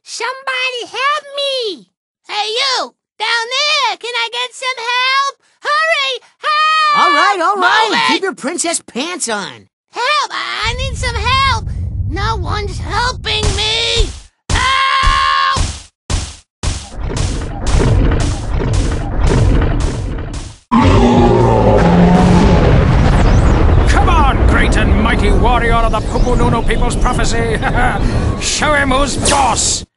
Somebody help me! Hey, you! Down there! Can I get some help? Hurry! Help! All right. Move it! Keep your princess pants on. Help! I need some help! No one's helping me! Help! Come on, great and mighty warrior of the Pupununu people's prophecy! Show him who's boss!